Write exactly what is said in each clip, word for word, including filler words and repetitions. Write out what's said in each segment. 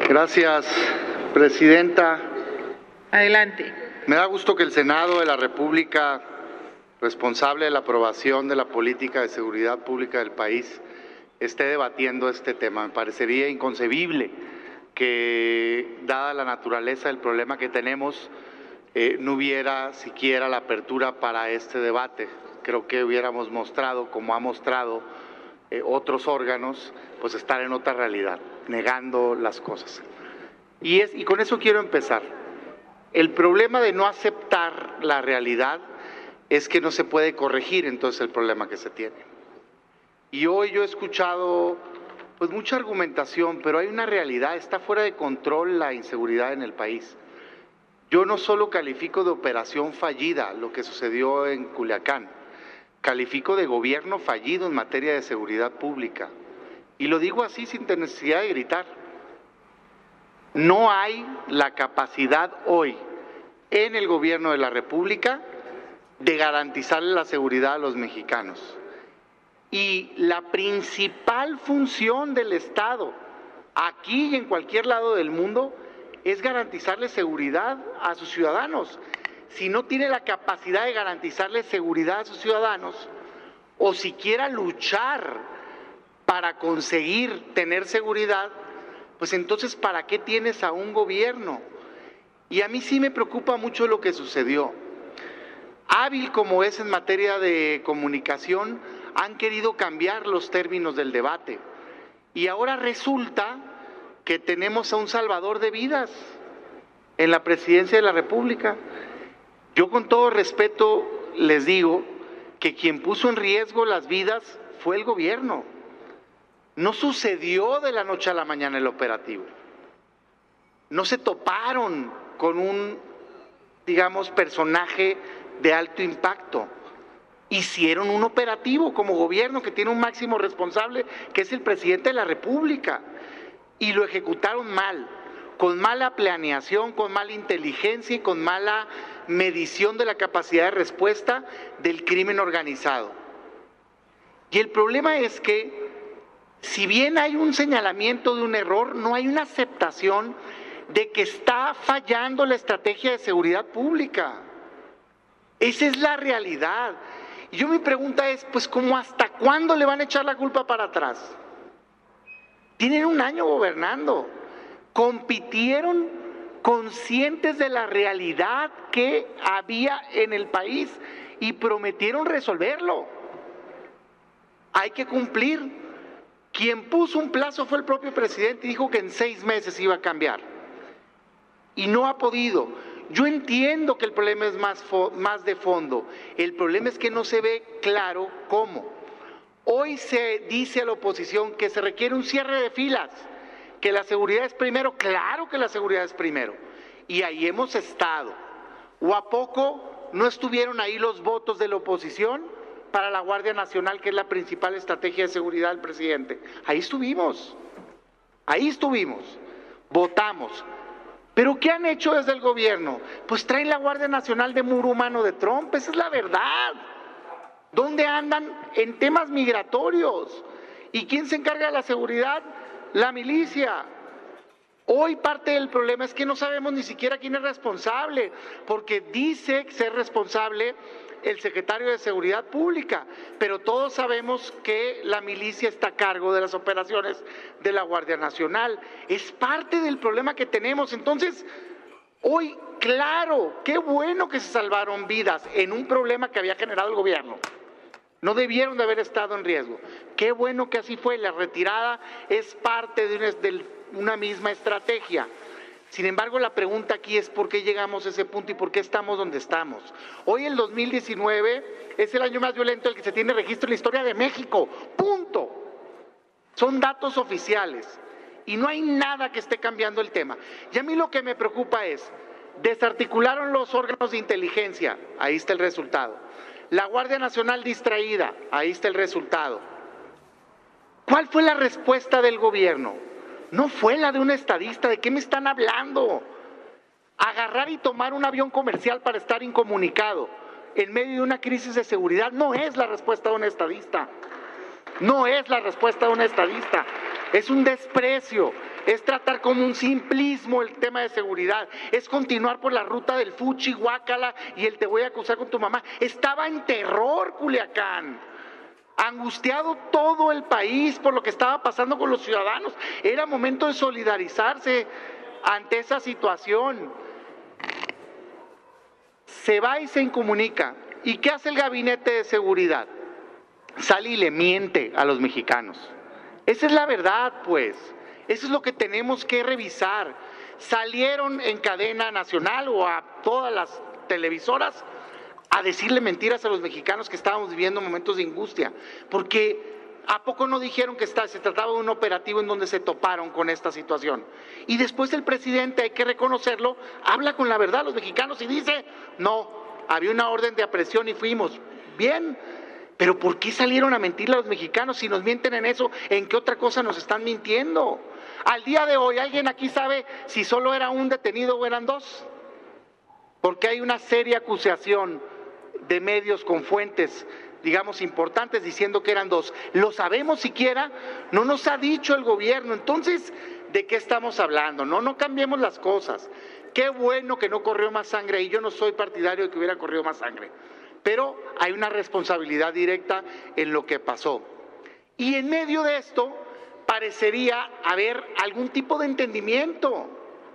Gracias, presidenta. Adelante. Me da gusto que el Senado de la República, responsable de la aprobación de la política de seguridad pública del país, esté debatiendo este tema. Me parecería inconcebible que, dada la naturaleza del problema que tenemos, eh, no hubiera siquiera la apertura para este debate. Creo que hubiéramos mostrado, como ha mostrado eh, otros órganos, pues estar en otra realidad, negando las cosas. Y, es, y con eso quiero empezar. El problema de no aceptar la realidad es que no se puede corregir entonces el problema que se tiene. Y hoy yo he escuchado pues mucha argumentación, pero hay una realidad, está fuera de control la inseguridad en el país. Yo no solo califico de operación fallida lo que sucedió en Culiacán, califico de gobierno fallido en materia de seguridad pública. Y lo digo así sin necesidad de gritar. No hay la capacidad hoy en el gobierno de la República de garantizarle la seguridad a los mexicanos. Y la principal función del Estado, aquí y en cualquier lado del mundo, es garantizarle seguridad a sus ciudadanos. Si no tiene la capacidad de garantizarle seguridad a sus ciudadanos, o siquiera luchar para conseguir tener seguridad, pues entonces ¿para qué tienes a un gobierno? Y a mí sí me preocupa mucho lo que sucedió. Hábil como es en materia de comunicación, han querido cambiar los términos del debate. Y ahora resulta que tenemos a un salvador de vidas en la presidencia de la República. Yo con todo respeto les digo que quien puso en riesgo las vidas fue el gobierno. No sucedió de la noche a la mañana el operativo. No se toparon con un, digamos, personaje de alto impacto. Hicieron un operativo como gobierno que tiene un máximo responsable, que es el presidente de la República, y lo ejecutaron mal, con mala planeación, con mala inteligencia y con mala medición de la capacidad de respuesta del crimen organizado. Y el problema es que, si bien hay un señalamiento de un error, no hay una aceptación de que está fallando la estrategia de seguridad pública. Esa es la realidad. Y yo mi pregunta es, pues, ¿cómo hasta cuándo le van a echar la culpa para atrás? Tienen un año gobernando, compitieron conscientes de la realidad que había en el país y prometieron resolverlo. Hay que cumplir. Quien puso un plazo fue el propio presidente y dijo que en seis meses iba a cambiar. Y no ha podido. Yo entiendo que el problema es más, más de fondo. El problema es que no se ve claro cómo. Hoy se dice a la oposición que se requiere un cierre de filas, que la seguridad es primero. Claro que la seguridad es primero. Y ahí hemos estado. ¿O a poco no estuvieron ahí los votos de la oposición para la Guardia Nacional, que es la principal estrategia de seguridad del presidente? Ahí estuvimos. Ahí estuvimos. Votamos. ¿Pero qué han hecho desde el gobierno? Pues traen la Guardia Nacional de muro humano de Trump, esa es la verdad. ¿Dónde andan en temas migratorios? ¿Y quién se encarga de la seguridad? La milicia. Hoy parte del problema es que no sabemos ni siquiera quién es responsable, porque dice ser responsable el secretario de Seguridad Pública, pero todos sabemos que la milicia está a cargo de las operaciones de la Guardia Nacional. Es parte del problema que tenemos. Entonces, hoy, claro, qué bueno que se salvaron vidas en un problema que había generado el gobierno. No debieron de haber estado en riesgo. Qué bueno que así fue. La retirada es parte de una, de una misma estrategia. Sin embargo, la pregunta aquí es ¿por qué llegamos a ese punto y por qué estamos donde estamos? Hoy, el dos mil diecinueve, es el año más violento del que se tiene registro en la historia de México. ¡Punto! Son datos oficiales y no hay nada que esté cambiando el tema. Y a mí lo que me preocupa es, desarticularon los órganos de inteligencia, ahí está el resultado. La Guardia Nacional distraída, ahí está el resultado. ¿Cuál fue la respuesta del gobierno? No fue la de un estadista. ¿De qué me están hablando? Agarrar y tomar un avión comercial para estar incomunicado en medio de una crisis de seguridad no es la respuesta de un estadista. No es la respuesta de un estadista. Es un desprecio. es tratar como un simplismo el tema de seguridad, es continuar por la ruta del fuchi, guácala y el te voy a acusar con tu mamá. Estaba en terror Culiacán, angustiado todo el país por lo que estaba pasando con los ciudadanos. Era momento de solidarizarse ante esa situación. Se va y se incomunica. ¿Y qué hace el gabinete de seguridad? Sale y le miente a los mexicanos. Esa es la verdad, pues. Eso es lo que tenemos que revisar. Salieron en cadena nacional o a todas las televisoras a decirle mentiras a los mexicanos que estábamos viviendo momentos de angustia, porque ¿a poco no dijeron que está, se trataba de un operativo en donde se toparon con esta situación? Y después el presidente, hay que reconocerlo, habla con la verdad a los mexicanos y dice, no, había una orden de aprehensión y fuimos. Bien, pero ¿por qué salieron a mentirle a los mexicanos? Si nos mienten en eso, ¿en qué otra cosa nos están mintiendo? Al día de hoy, ¿alguien aquí sabe si solo era un detenido o eran dos? Porque hay una seria acusación de medios con fuentes, digamos, importantes, diciendo que eran dos. ¿Lo sabemos siquiera? No nos ha dicho el gobierno. Entonces, ¿de qué estamos hablando? No, no cambiemos las cosas. Qué bueno que no corrió más sangre, y yo no soy partidario de que hubiera corrido más sangre, pero hay una responsabilidad directa en lo que pasó. Y en medio de esto, parecería haber algún tipo de entendimiento,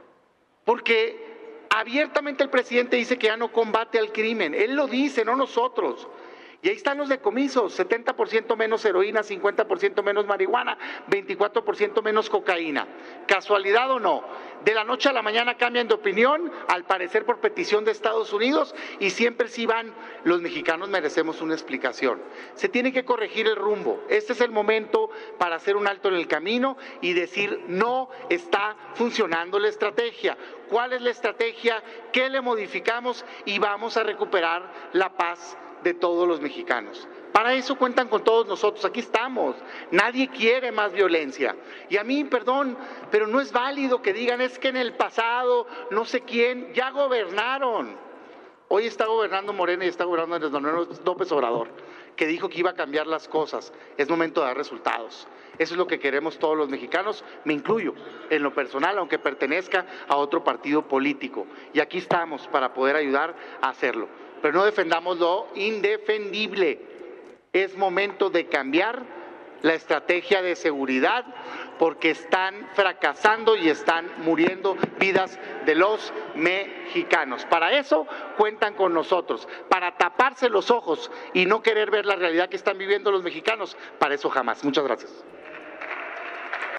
porque abiertamente el presidente dice que ya no combate al crimen. Él lo dice, no nosotros. Y ahí están los decomisos, setenta por ciento menos heroína, cincuenta por ciento menos marihuana, veinticuatro por ciento menos cocaína. ¿Casualidad o no? De la noche a la mañana cambian de opinión, al parecer por petición de Estados Unidos, y siempre sí van, los mexicanos merecemos una explicación. Se tiene que corregir el rumbo. Este es el momento para hacer un alto en el camino y decir, no está funcionando la estrategia. ¿Cuál es la estrategia? ¿Qué le modificamos? Y vamos a recuperar la paz de todos los mexicanos. Para eso cuentan con todos nosotros, aquí estamos. Nadie quiere más violencia. Y a mí, perdón, pero no es válido que digan, es que en el pasado, no sé quién, ya gobernaron. Hoy está gobernando Morena y está gobernando Andrés Manuel López Obrador, que dijo que iba a cambiar las cosas. Es momento de dar resultados. Eso es lo que queremos todos los mexicanos, me incluyo en lo personal, aunque pertenezca a otro partido político. Y aquí estamos para poder ayudar a hacerlo. Pero no defendamos lo indefendible. Es momento de cambiar la estrategia de seguridad porque están fracasando y están muriendo vidas de los mexicanos. Para eso cuentan con nosotros, para taparse los ojos y no querer ver la realidad que están viviendo los mexicanos, para eso jamás. Muchas gracias.